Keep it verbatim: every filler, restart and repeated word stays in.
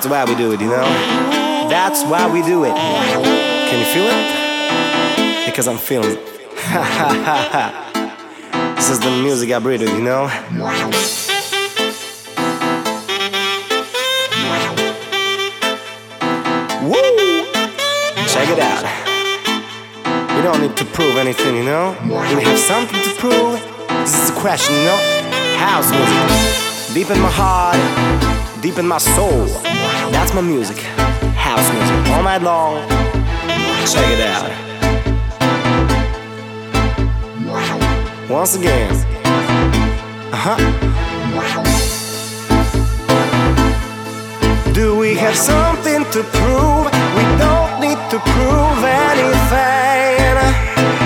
That's why we do it, you know? That's why we do it. Can you feel it? Because I'm feeling it. Ha ha ha ha. This is the music I breathe with, you know? Woo! Check it out. We don't need to prove anything, you know? Do we have something to prove? This is the question, you know? House music. Deep in my heart, deep in my soul. That's my music. House music. All night long. Check it out. Once again. Uh-huh. Do we have something to prove? We don't need to prove anything.